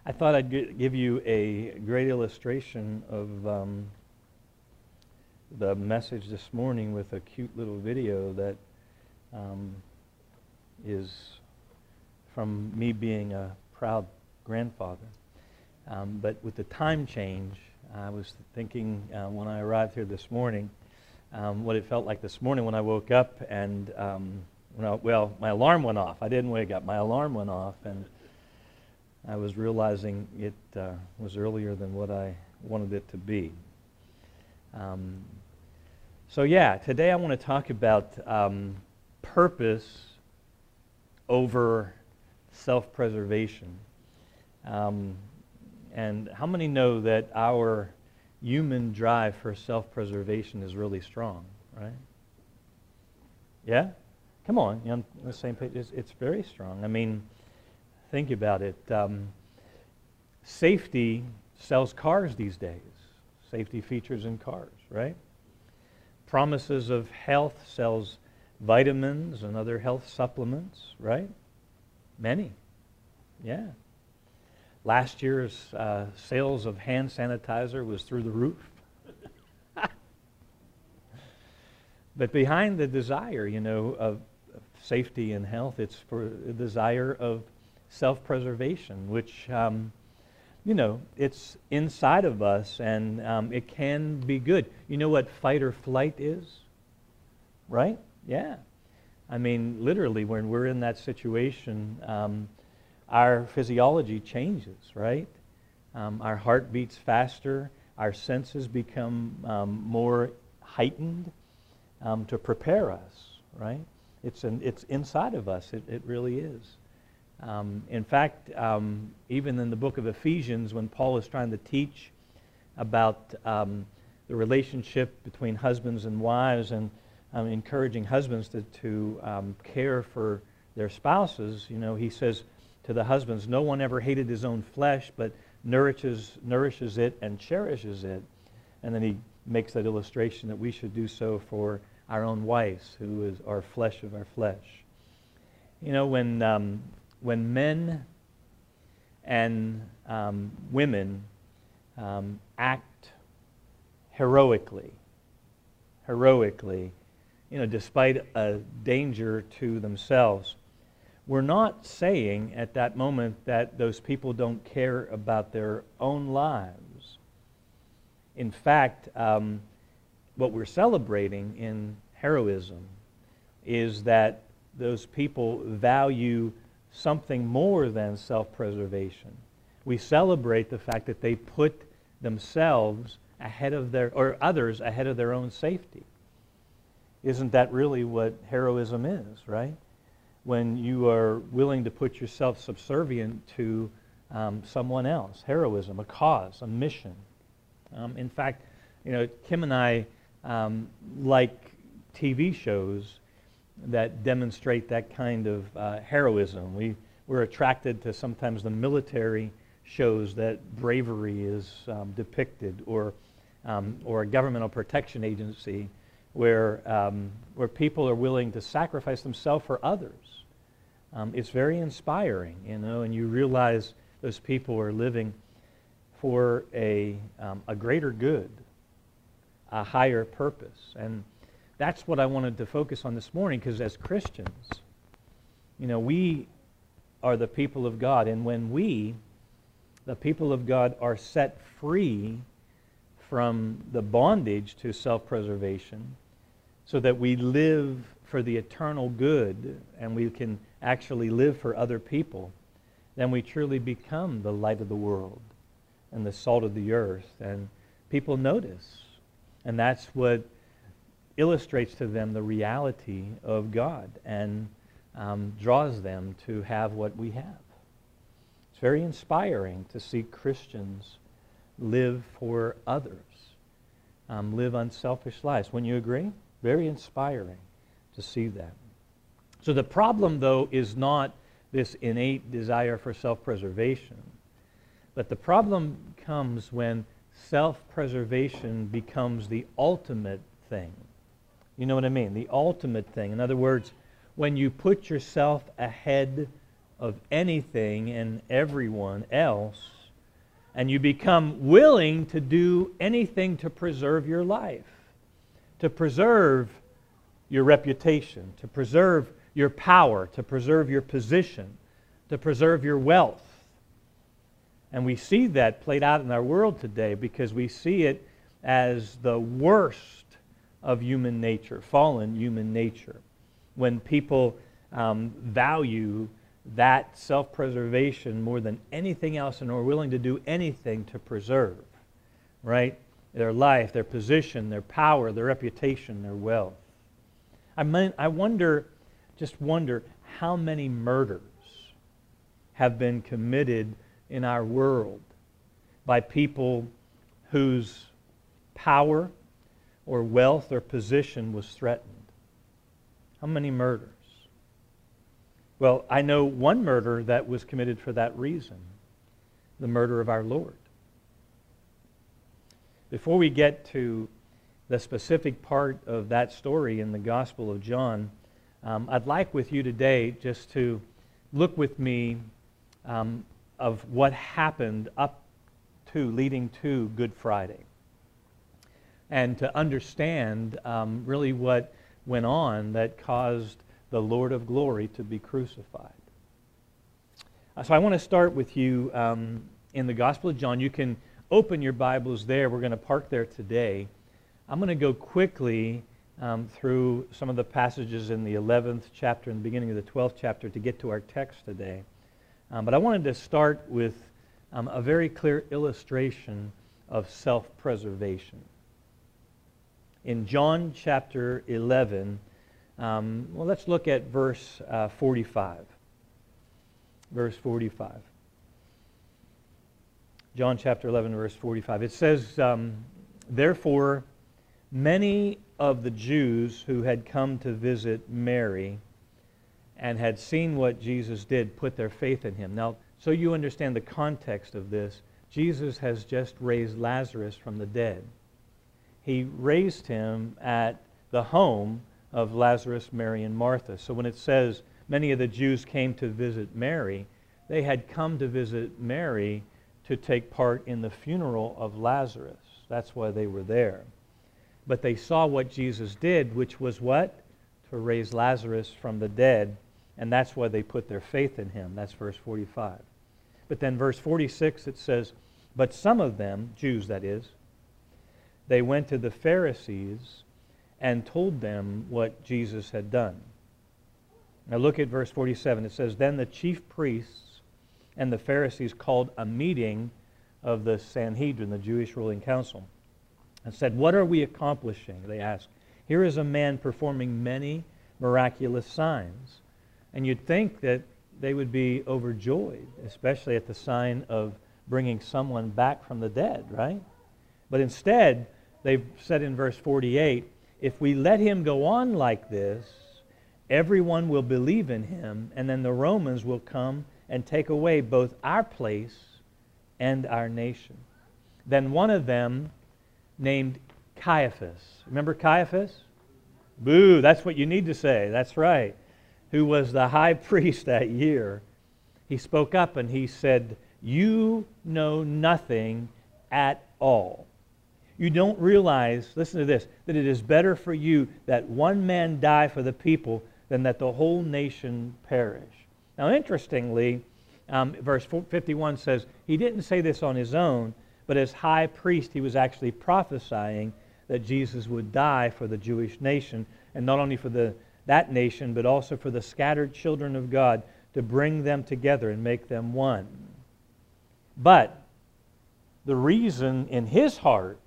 I thought I'd give you a great illustration of the message this morning with a cute little video that is from me being a proud grandfather. But with the time change, I was thinking when I arrived here this morning, what it felt like this morning when I woke up and, my alarm went off. I didn't wake up. My alarm went off, and I was realizing it was earlier than what I wanted it to be. Today I want to talk about purpose over self-preservation. And how many know that our human drive for self-preservation is really strong, right? Yeah? Come on, you're on the same page. It's very strong. I mean, think about it. Safety sells cars these days. Safety features in cars, right? Promises of health sells vitamins and other health supplements, right? Many. Yeah. Last year's sales of hand sanitizer was through the roof. But behind the desire, of safety and health, it's for the desire of self-preservation, which, it's inside of us, and it can be good. You know what fight or flight is? Right? Yeah. I mean, literally, when we're in that situation, our physiology changes, right? Our heart beats faster. Our senses become more heightened to prepare us, right? It's inside of us. It really is. In fact, even in the book of Ephesians, when Paul is trying to teach about the relationship between husbands and wives and encouraging husbands to care for their spouses, he says to the husbands, no one ever hated his own flesh, but nourishes it and cherishes it. And then he makes that illustration that we should do so for our own wives, who is our flesh of our flesh. When men and women act heroically, despite a danger to themselves, we're not saying at that moment that those people don't care about their own lives. In fact, what we're celebrating in heroism is that those people value something more than self-preservation. We celebrate the fact that they put themselves ahead of others ahead of their own safety. Isn't that really what heroism is, right? When you are willing to put yourself subservient to someone else. Heroism, a cause, a mission. In fact, Kim and I like TV shows that demonstrate that kind of heroism. We're attracted to sometimes the military shows that bravery is depicted, or a governmental protection agency where people are willing to sacrifice themselves for others. It's very inspiring, and you realize those people are living for a greater good, a higher purpose. And that's what I wanted to focus on this morning, because as Christians, we are the people of God. And when we, the people of God, are set free from the bondage to self-preservation so that we live for the eternal good and we can actually live for other people, then we truly become the light of the world and the salt of the earth. And people notice. And that's what illustrates to them the reality of God and draws them to have what we have. It's very inspiring to see Christians live for others, live unselfish lives. Wouldn't you agree? Very inspiring to see that. So the problem, though, is not this innate desire for self-preservation, but the problem comes when self-preservation becomes the ultimate thing. You know what I mean? The ultimate thing. In other words, when you put yourself ahead of anything and everyone else, and you become willing to do anything to preserve your life, to preserve your reputation, to preserve your power, to preserve your position, to preserve your wealth. And we see that played out in our world today because we see it as the worst of human nature, fallen human nature, when people value that self-preservation more than anything else and are willing to do anything to preserve, right? Their life, their position, their power, their reputation, their wealth. I wonder how many murders have been committed in our world by people whose power or wealth or position was threatened. How many murders? Well, I know one murder that was committed for that reason, the murder of our Lord. Before we get to the specific part of that story in the Gospel of John, I'd like with you today just to look with me of what happened up to, leading to Good Friday, and to understand really what went on that caused the Lord of glory to be crucified. So I want to start with you in the Gospel of John. You can open your Bibles there. We're going to park there today. I'm going to go quickly through some of the passages in the 11th chapter and the beginning of the 12th chapter to get to our text today. But I wanted to start with a very clear illustration of self-preservation. In John chapter 11, let's look at verse 45. Verse 45. John chapter 11, verse 45. It says, therefore, many of the Jews who had come to visit Mary and had seen what Jesus did put their faith in him. Now, so you understand the context of this, Jesus has just raised Lazarus from the dead. He raised him at the home of Lazarus, Mary, and Martha. So when it says many of the Jews came to visit Mary, they had come to visit Mary to take part in the funeral of Lazarus. That's why they were there. But they saw what Jesus did, which was what? To raise Lazarus from the dead, and that's why they put their faith in him. That's verse 45. But then verse 46, it says, but some of them, Jews that is, they went to the Pharisees and told them what Jesus had done. Now look at verse 47. It says, then the chief priests and the Pharisees called a meeting of the Sanhedrin, the Jewish ruling council, and said, what are we accomplishing? They asked. Here is a man performing many miraculous signs. And you'd think that they would be overjoyed, especially at the sign of bringing someone back from the dead, right? But instead, they've said in verse 48, if we let him go on like this, everyone will believe in him, and then the Romans will come and take away both our place and our nation. Then one of them, named Caiaphas. Remember Caiaphas? Boo, that's what you need to say. That's right. Who was the high priest that year. He spoke up and he said, you know nothing at all. You don't realize, listen to this, that it is better for you that one man die for the people than that the whole nation perish. Now interestingly, verse 51 says, he didn't say this on his own, but as high priest, he was actually prophesying that Jesus would die for the Jewish nation, and not only for that nation, but also for the scattered children of God, to bring them together and make them one. But the reason in his heart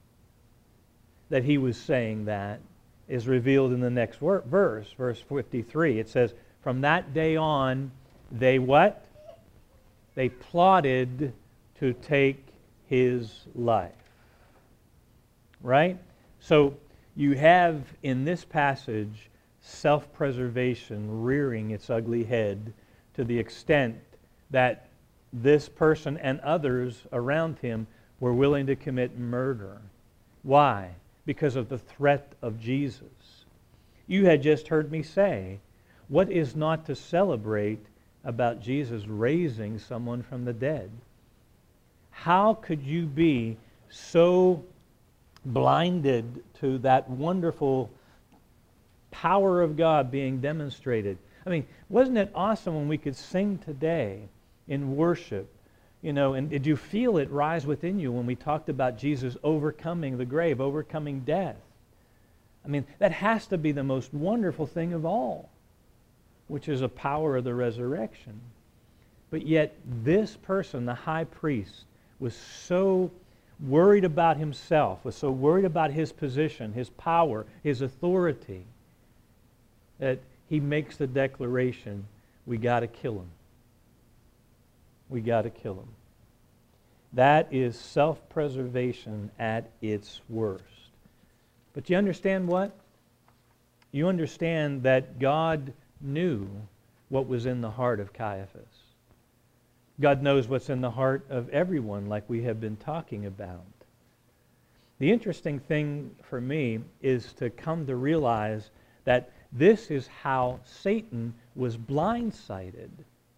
that he was saying that is revealed in the next verse, verse 53. It says, from that day on, they what? They plotted to take his life. Right? So you have in this passage self-preservation rearing its ugly head to the extent that this person and others around him were willing to commit murder. Why? Because of the threat of Jesus. You had just heard me say, what is not to celebrate about Jesus raising someone from the dead. How could you be so blinded to that wonderful power of God being demonstrated? I mean, wasn't it awesome when we could sing today in worship? You know, and did you feel it rise within you when we talked about Jesus overcoming the grave, overcoming death? I mean, that has to be the most wonderful thing of all, which is a power of the resurrection. But yet this person, the high priest, was so worried about himself, was so worried about his position, his power, his authority, that he makes the declaration, we got to kill him. We got to kill him. That is self-preservation at its worst. But you understand what? You understand that God knew what was in the heart of Caiaphas. God knows what's in the heart of everyone, like we have been talking about. The interesting thing for me is to come to realize that this is how Satan was blindsided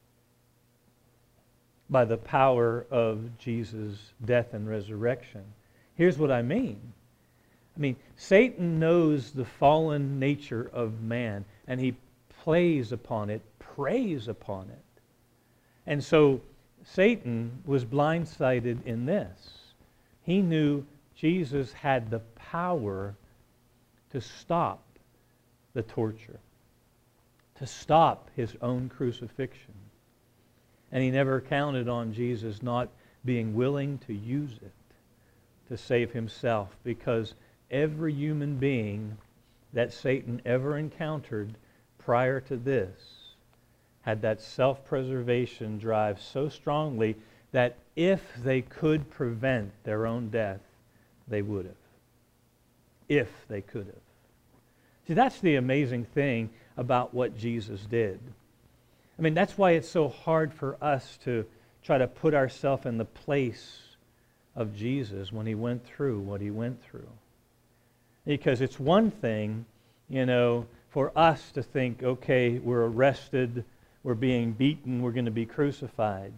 by the power of Jesus' death and resurrection. Here's what I mean. Satan knows the fallen nature of man, and he plays upon it, preys upon it. And so Satan was blindsided in this. He knew Jesus had the power to stop the torture, to stop his own crucifixion. And he never counted on Jesus not being willing to use it to save himself, because every human being that Satan ever encountered prior to this had that self-preservation drive so strongly that if they could prevent their own death, they would have. If they could have. See, that's the amazing thing about what Jesus did. That's why it's so hard for us to try to put ourselves in the place of Jesus when he went through what he went through. Because it's one thing, for us to think, okay, we're arrested, we're being beaten, we're going to be crucified.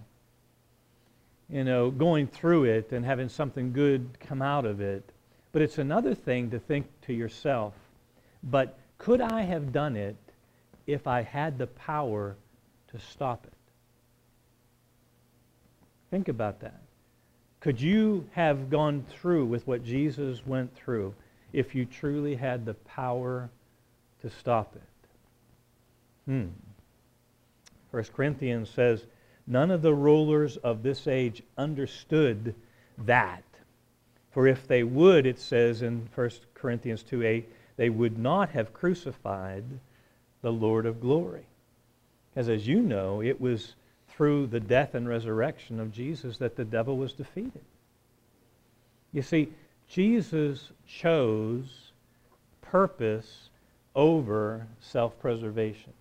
Going through it and having something good come out of it. But it's another thing to think to yourself, but could I have done it if I had the power to stop it? Think about that. Could you have gone through with what Jesus went through if you truly had the power to stop it? 1 Corinthians says, none of the rulers of this age understood that. For if they would, it says in 1 Corinthians 2:8, they would not have crucified the Lord of glory. Because as you know, it was through the death and resurrection of Jesus that the devil was defeated. You see, Jesus chose purpose over self-preservation.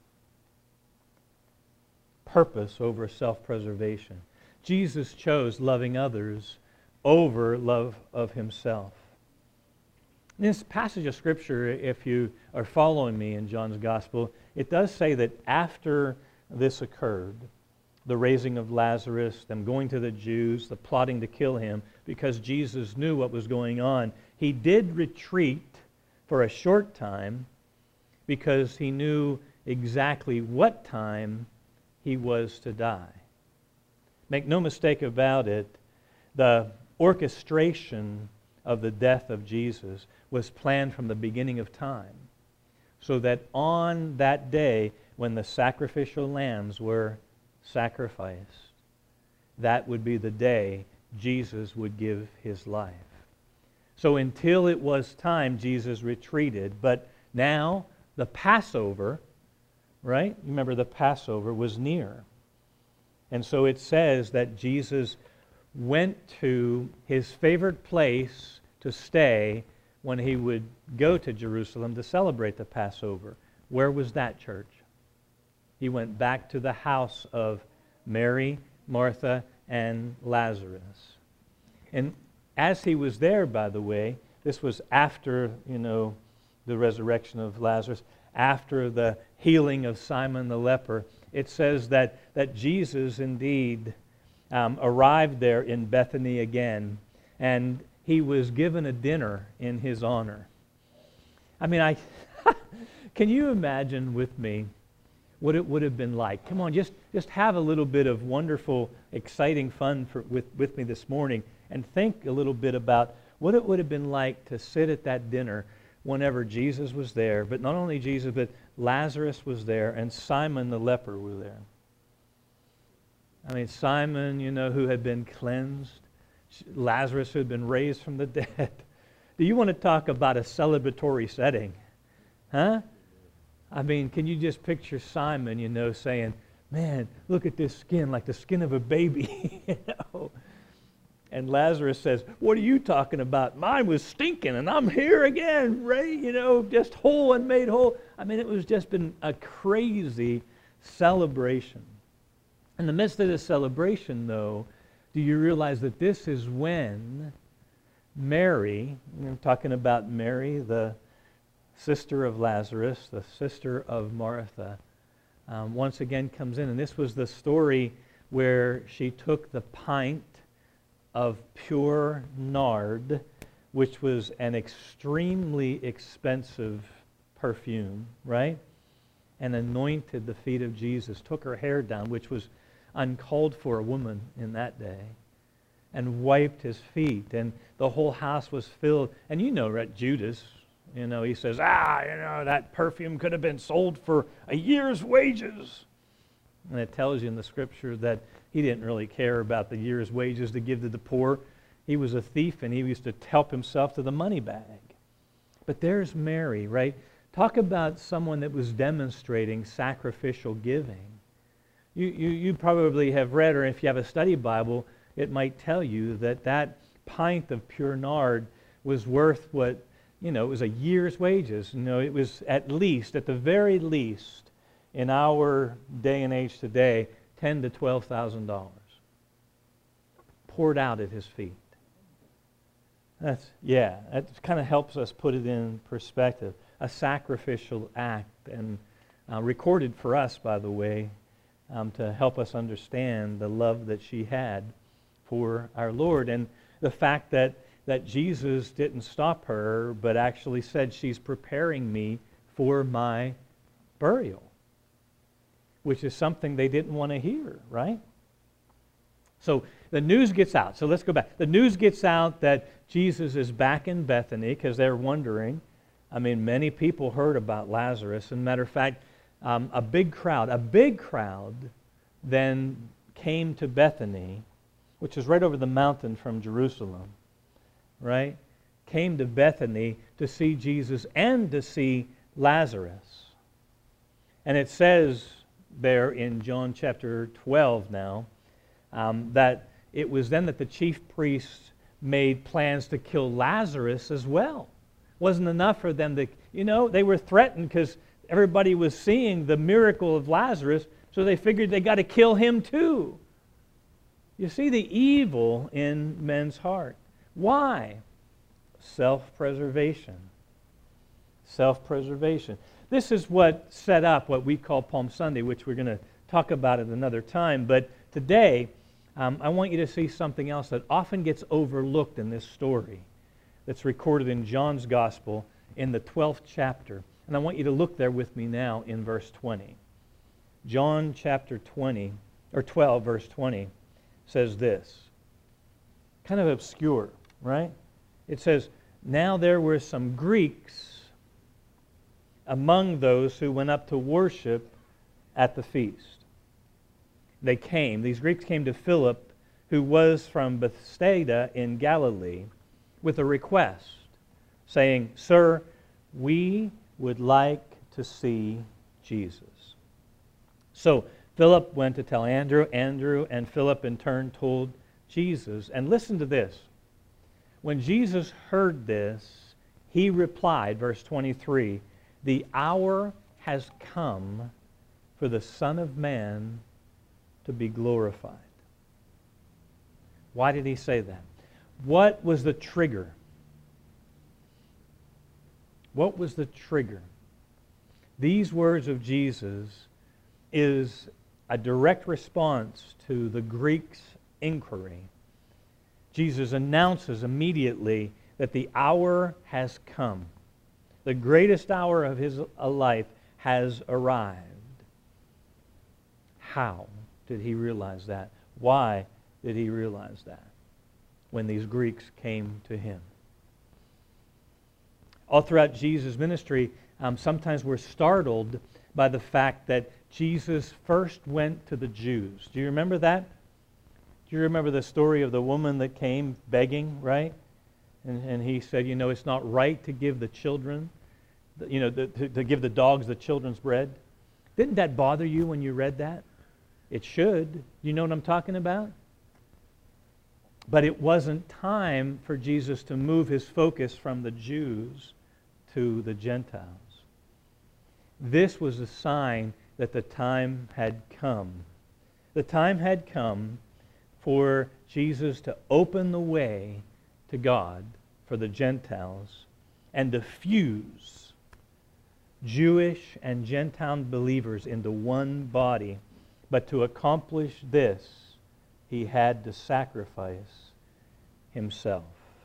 Purpose over self-preservation. Jesus chose loving others over love of himself. In this passage of Scripture, if you are following me in John's Gospel, it does say that after this occurred, the raising of Lazarus, them going to the Jews, the plotting to kill him, because Jesus knew what was going on, he did retreat for a short time because he knew exactly what time he was to die. Make no mistake about it, the orchestration of the death of Jesus was planned from the beginning of time, so that on that day when the sacrificial lambs were sacrificed, that would be the day Jesus would give his life. So until it was time, Jesus retreated. But now the Passover, right? You remember the Passover was near. And so it says that Jesus went to his favorite place to stay when he would go to Jerusalem to celebrate the Passover. Where was that, church? He went back to the house of Mary, Martha, and Lazarus. And as he was there, by the way, this was after, the resurrection of Lazarus, after the healing of Simon the leper, it says that Jesus indeed arrived there in Bethany again, and he was given a dinner in his honor. I mean, can you imagine with me what it would have been like? Come on, just have a little bit of wonderful, exciting fun with me this morning, and think a little bit about what it would have been like to sit at that dinner whenever Jesus was there. But not only Jesus, but Lazarus was there, and Simon the leper was there. I mean, Simon, who had been cleansed, Lazarus who had been raised from the dead. Do you want to talk about a celebratory setting? Huh? I mean, can you just picture Simon, saying, man, look at this skin, like the skin of a baby, And Lazarus says, what are you talking about? Mine was stinking, and I'm here again, right? Just whole and made whole. I mean, it was just been a crazy celebration. In the midst of this celebration, though, do you realize that this is when Mary, we're talking about Mary, the sister of Lazarus, the sister of Martha, once again comes in. And this was the story where she took the pint of pure nard, which was an extremely expensive perfume, right? And anointed the feet of Jesus, took her hair down, which was uncalled for a woman in that day, and wiped his feet, and the whole house was filled. And right, Judas, he says, that perfume could have been sold for a year's wages. And it tells you in the Scripture that he didn't really care about the year's wages to give to the poor. He was a thief, and he used to help himself to the money bag. But there's Mary, right? Talk about someone that was demonstrating sacrificial giving. You probably have read, or if you have a study Bible, it might tell you that pint of pure nard was worth what, it was a year's wages. It was at the very least, in our day and age today, $10,000 to $12,000 poured out at his feet. That kind of helps us put it in perspective. A sacrificial act, and recorded for us, by the way, to help us understand the love that she had for our Lord, and the fact that Jesus didn't stop her, but actually said, she's preparing me for my burial, which is something they didn't want to hear, right? So the news gets out. So let's go back. The news gets out that Jesus is back in Bethany, because they're wondering. I mean, many people heard about Lazarus. As a matter of fact, a big crowd then came to Bethany, which is right over the mountain from Jerusalem, right? Came to Bethany to see Jesus and to see Lazarus. And it says there in John chapter 12 now, that it was then that the chief priests made plans to kill Lazarus as well. Wasn't enough for them to, they were threatened because everybody was seeing the miracle of Lazarus, so they figured they got to kill him too. You see the evil in men's heart. Why? Self-preservation. Self-preservation. This is what set up what we call Palm Sunday, which we're going to talk about at another time. But today, I want you to see something else that often gets overlooked in this story that's recorded in John's Gospel in the 12th chapter. And I want you to look there with me now in verse 20. John chapter 20, or 12, verse 20, says this. Kind of obscure, right? It says, now there were some Greeks among those who went up to worship at the feast. These Greeks came to Philip, who was from Bethsaida in Galilee, with a request, saying, Sir, we would like to see Jesus. So Philip went to tell Andrew. Andrew and Philip in turn told Jesus. And listen to this. When Jesus heard this, he replied, verse 23, the hour has come for the Son of Man to be glorified. Why did he say that? What was the trigger? What was the trigger? These words of Jesus is a direct response to the Greeks' inquiry. Jesus announces immediately that the hour has come. The greatest hour of his life has arrived. How did he realize that? Why did he realize that when these Greeks came to him? All throughout Jesus' ministry, sometimes we're startled by the fact that Jesus first went to the Jews. Do you remember that? Do you remember the story of the woman that came begging, right? And he said, you know, it's not right to give the children, to give the dogs the children's bread. Didn't that bother you when you read that? It should. You know what I'm talking about? But it wasn't time for Jesus to move his focus from the Jews to the Gentiles. This was a sign that the time had come. The time had come for Jesus to open the way to God for the Gentiles and to fuse Jewish and Gentile believers into one body. But to accomplish this, he had to sacrifice himself.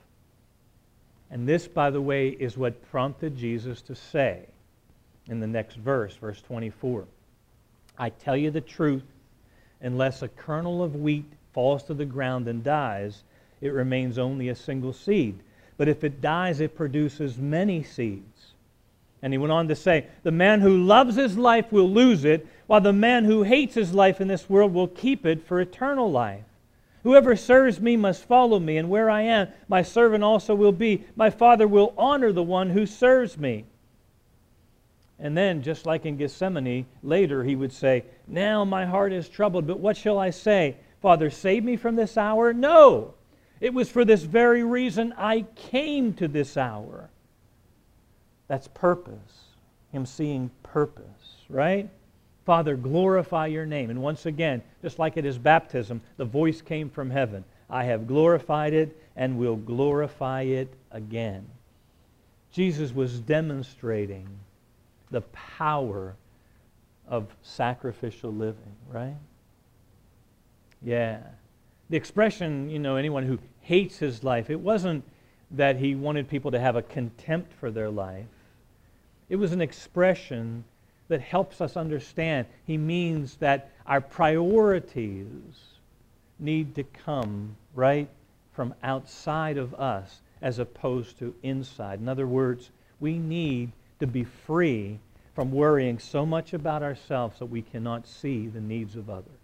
And this, by the way, is what prompted Jesus to say in the next verse, verse 24, I tell you the truth, unless a kernel of wheat falls to the ground and dies, it remains only a single seed. But if it dies, it produces many seeds. And he went on to say, the man who loves his life will lose it, while the man who hates his life in this world will keep it for eternal life. Whoever serves me must follow me, and where I am, my servant also will be. My Father will honor the one who serves me. And then, just like in Gethsemane, later he would say, now my heart is troubled, but what shall I say? Father, save me from this hour? No! It was for this very reason I came to this hour. That's purpose. Him seeing purpose, right? Father, glorify your name. And once again, just like at his baptism, the voice came from heaven. I have glorified it and will glorify it again. Jesus was demonstrating the power of sacrificial living, right? Yeah. The expression, anyone who hates his life, it wasn't that he wanted people to have a contempt for their life. It was an expression that helps us understand. He means that our priorities need to come, right, from outside of us as opposed to inside. In other words, we need to be free from worrying so much about ourselves that we cannot see the needs of others.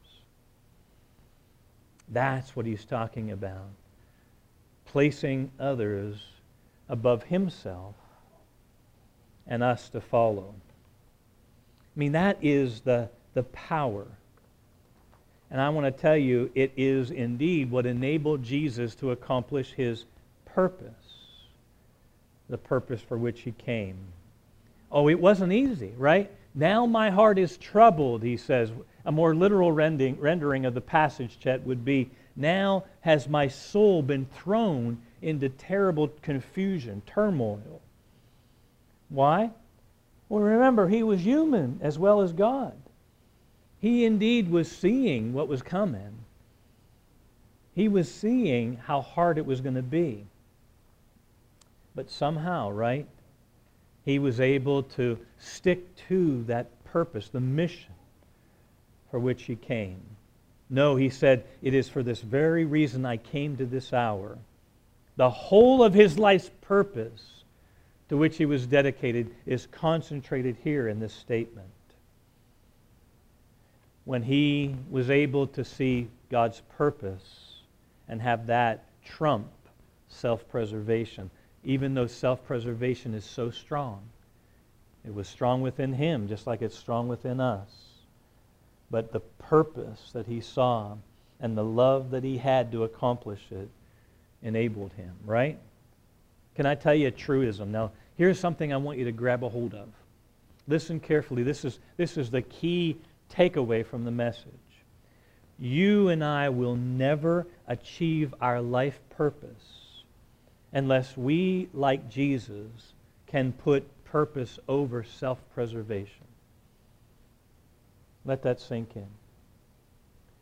That's what he's talking about. Placing others above himself and us to follow. I mean, that is the power. And I want to tell you, it is indeed what enabled Jesus to accomplish his purpose, the purpose for which he came. Oh, it wasn't easy, right? Now my heart is troubled, he says. A more literal rendering of the passage, Chet, would be, now has my soul been thrown into terrible confusion, turmoil. Why? Well, remember, he was human as well as God. He indeed was seeing what was coming. He was seeing how hard it was going to be. But somehow, right, he was able to stick to that purpose, the mission for which he came. No, he said, it is for this very reason I came to this hour. The whole of his life's purpose to which he was dedicated is concentrated here in this statement. When he was able to see God's purpose and have that trump self-preservation, even though self-preservation is so strong. It was strong within him, just like it's strong within us. But the purpose that he saw and the love that he had to accomplish it enabled him, right? Can I tell you a truism? Now, here's something I want you to grab a hold of. Listen carefully. This is the key takeaway from the message. You and I will never achieve our life purpose unless we, like Jesus, can put purpose over self-preservation. Let that sink in.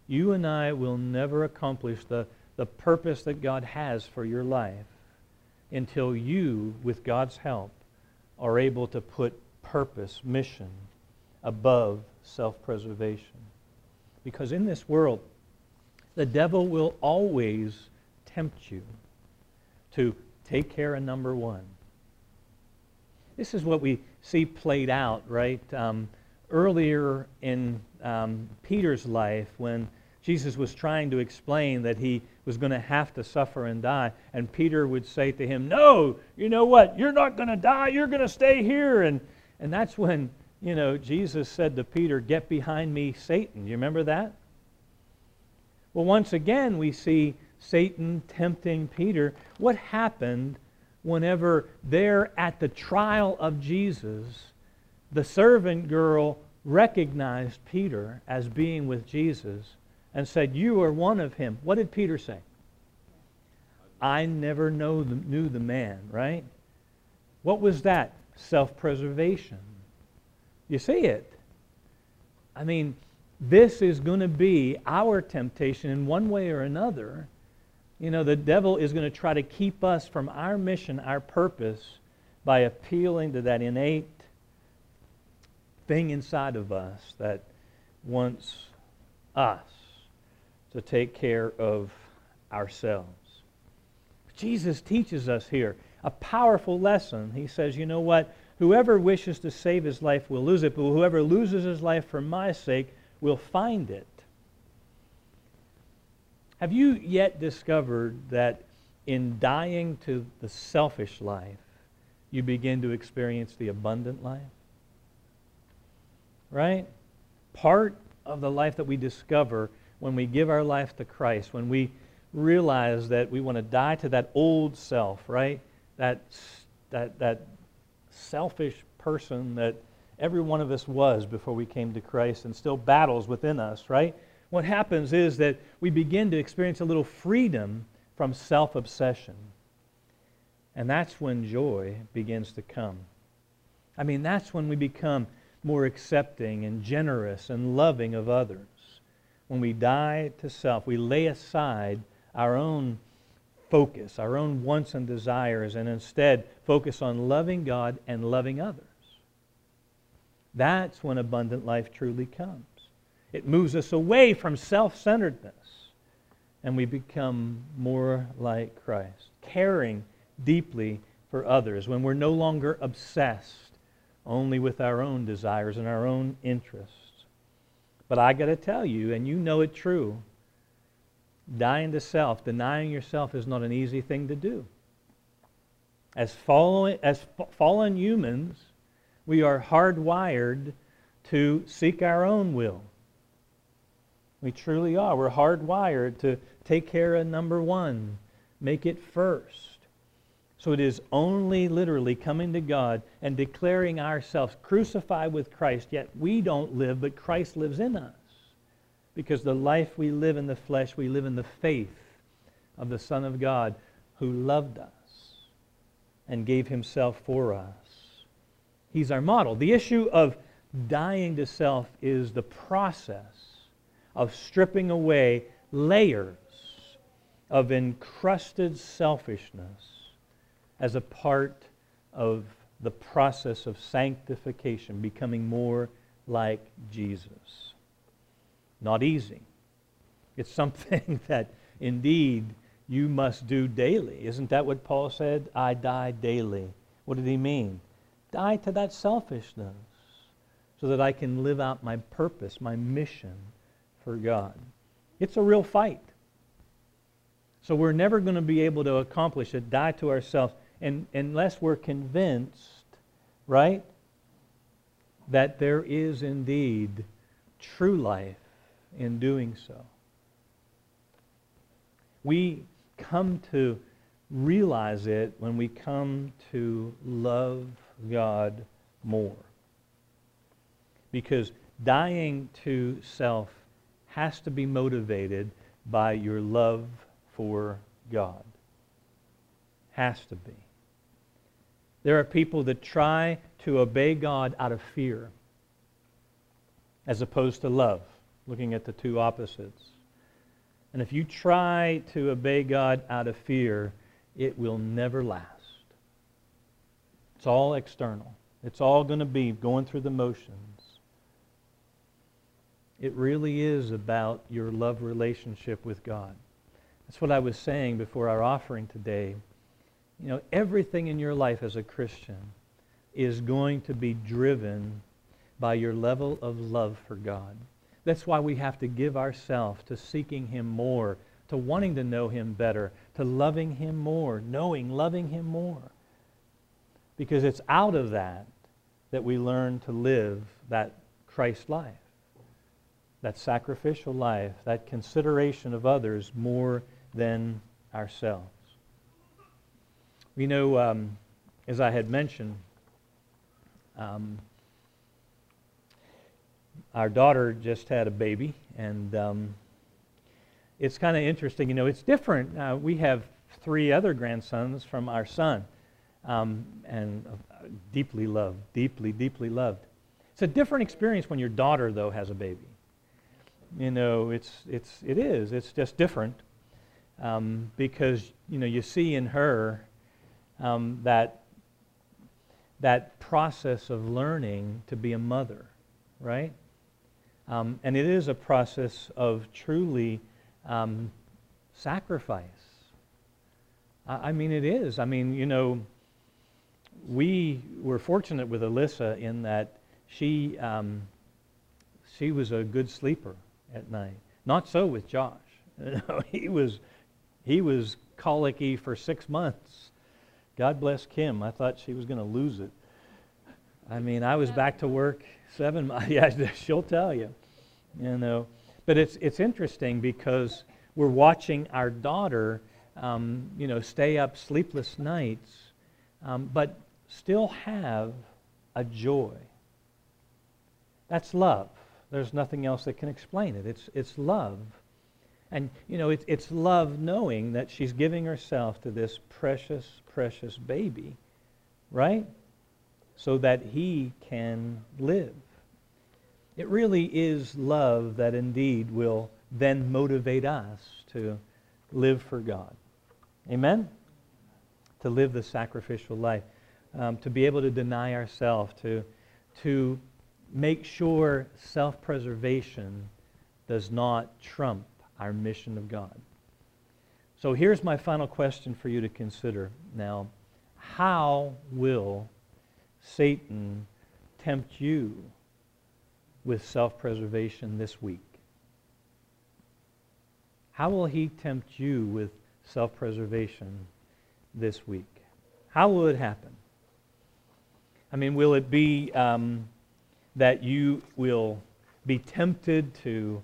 you and I will never accomplish the purpose that God has for your life until you, with God's help, are able to put purpose, mission, above self-preservation. Because in this world, the devil will always tempt you to take care of number one. This is what we see played out, right? Earlier in Peter's life, when Jesus was trying to explain that he was going to have to suffer and die, and Peter would say to him, "No, you know what? You're not going to die. You're going to stay here." And that's when, Jesus said to Peter, "Get behind me, Satan." You remember that? Well, once again, we see Satan tempting Peter. What happened whenever there at the trial of Jesus, the servant girl recognized Peter as being with Jesus and said, "You are one of him"? What did Peter say? "I never knew the man," right? What was that? Self-preservation. You see it? I mean, this is going to be our temptation in one way or another. The devil is going to try to keep us from our mission, our purpose, by appealing to that innate thing inside of us that wants us to take care of ourselves. Jesus teaches us here a powerful lesson. He says, you know what? Whoever wishes to save his life will lose it, but whoever loses his life for my sake will find it. Have you yet discovered that in dying to the selfish life, you begin to experience the abundant life? Right? Part of the life that we discover when we give our life to Christ, when we realize that we want to die to that old self, right? That selfish person that every one of us was before we came to Christ and still battles within us, right? What happens is that we begin to experience a little freedom from self-obsession. And that's when joy begins to come. I mean, that's when we become more accepting and generous and loving of others. When we die to self, we lay aside our own focus, our own wants and desires, and instead focus on loving God and loving others. That's when abundant life truly comes. It moves us away from self-centeredness, and we become more like Christ, caring deeply for others when we're no longer obsessed only with our own desires and our own interests. But I got to tell you, and you know it true, dying to self, denying yourself is not an easy thing to do. As fallen humans, we are hardwired to seek our own will. We truly are. We're hardwired to take care of number one, make it first. So it is only literally coming to God and declaring ourselves crucified with Christ, yet we don't live, but Christ lives in us. Because the life we live in the flesh, we live in the faith of the Son of God who loved us and gave himself for us. He's our model. The issue of dying to self is the process of stripping away layers of encrusted selfishness as a part of the process of sanctification, becoming more like Jesus. Not easy. It's something that indeed you must do daily. Isn't that what Paul said? I die daily. What did he mean? Die to that selfishness so that I can live out my purpose, my mission for God. It's a real fight. So we're never going to be able to accomplish it, die to ourselves, unless we're convinced, right, that there is indeed true life in doing so. We come to realize it when we come to love God more. Because dying to self has to be motivated by your love for God. Has to be. There are people that try to obey God out of fear as opposed to love, looking at the two opposites. And if you try to obey God out of fear, it will never last. It's all external. It's all going to be going through the motions. It really is about your love relationship with God. That's what I was saying before our offering today. You know, everything in your life as a Christian is going to be driven by your level of love for God. That's why we have to give ourselves to seeking Him more, to wanting to know Him better, to loving Him more, loving Him more. Because it's out of that that we learn to live that Christ life, that sacrificial life, that consideration of others more than ourselves. You know, as I had mentioned, our daughter just had a baby, and it's kind of interesting. You know, it's different. We have 3 other grandsons from our son, and deeply loved, deeply loved. It's a different experience when your daughter, though, has a baby. You know, it is. It's just different because, you know, you see in her that process of learning to be a mother, right? And it is a process of truly sacrifice. I mean, it is. I mean, you know, we were fortunate with Alyssa in that she was a good sleeper at night. Not so with Josh. He was colicky for 6 months. God bless Kim. I thought she was going to lose it. I mean, I was back to work 7 months. Yeah, she'll tell you. You know, but it's interesting because we're watching our daughter, you know, stay up sleepless nights, but still have a joy. That's love. There's nothing else that can explain it. It's love. And, you know, it's love knowing that she's giving herself to this precious, precious baby, right? So that he can live. It really is love that indeed will then motivate us to live for God. Amen? To live the sacrificial life. To be able to deny ourselves, to make sure self-preservation does not trump our mission of God. So here's my final question for you to consider now. How will Satan tempt you with self-preservation this week? How will he tempt you with self-preservation this week? How will it happen? I mean, will it be that you will be tempted to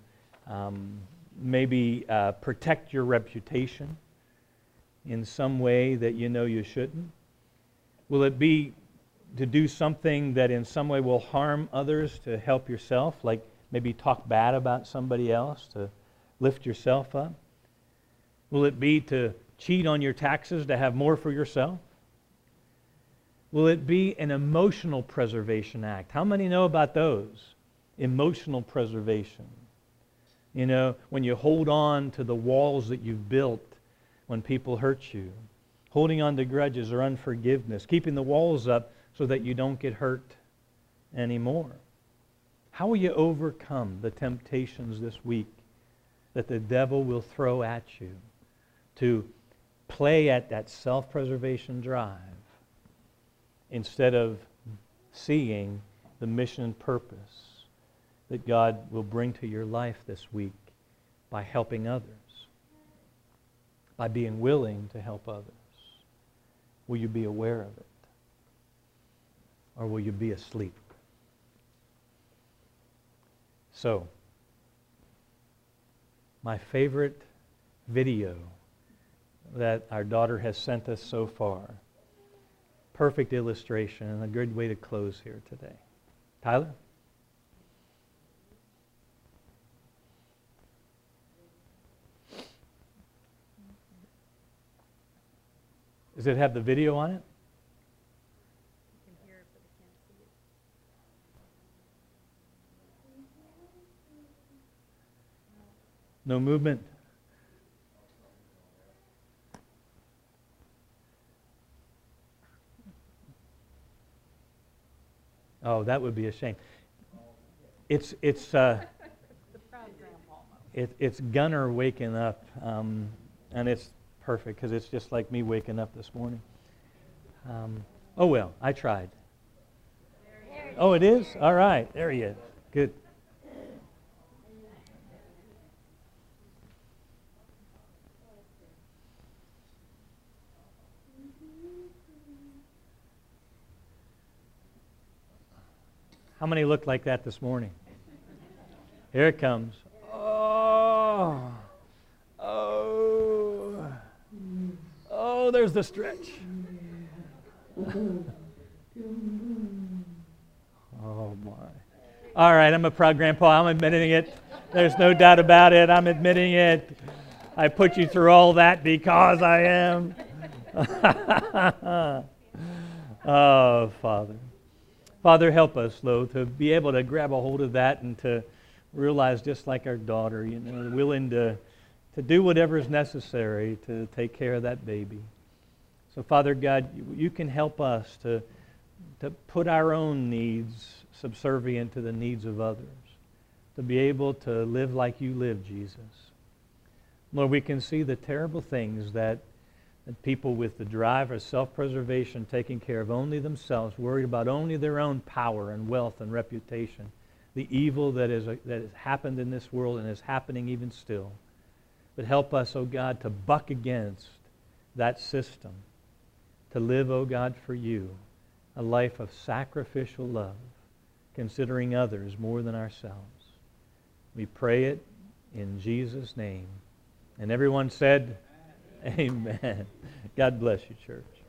maybe protect your reputation in some way that you know you shouldn't? Will it be to do something that in some way will harm others to help yourself, like maybe talk bad about somebody else to lift yourself up? Will it be to cheat on your taxes to have more for yourself? Will it be an emotional preservation act? How many know about those? Emotional preservation. You know, when you hold on to the walls that you've built when people hurt you, holding on to grudges or unforgiveness, keeping the walls up so that you don't get hurt anymore. How will you overcome the temptations this week that the devil will throw at you to play at that self-preservation drive instead of seeing the mission and purpose that God will bring to your life this week by helping others, by being willing to help others? Will you be aware of it? Or will you be asleep? So, my favorite video that our daughter has sent us so far, perfect illustration and a good way to close here today. Tyler? Does it have the video on it? No movement? Oh, that would be a shame. It's it's Gunner waking up, and it's perfect because it's just like me waking up this morning. Oh well, I tried. Oh, it is? All right, there he is. Good. How many look like that this morning? Here it comes. Oh, oh, oh, there's the stretch. Oh, my. All right, I'm a proud grandpa. I'm admitting it. There's no doubt about it. I'm admitting it. I put you through all that because I am. Oh, Father. Father, help us, Lord, to be able to grab a hold of that and to realize, just like our daughter, willing to do whatever is necessary to take care of that baby. So, Father God, you can help us to put our own needs subservient to the needs of others, to be able to live like you live, Jesus. Lord, we can see the terrible things that people with the drive of self-preservation, taking care of only themselves, worried about only their own power and wealth and reputation, the evil that has happened in this world and is happening even still. But help us, oh God, to buck against that system, to live, oh God, for you, a life of sacrificial love, considering others more than ourselves. We pray it in Jesus' name. And everyone said, Amen. God bless you, church.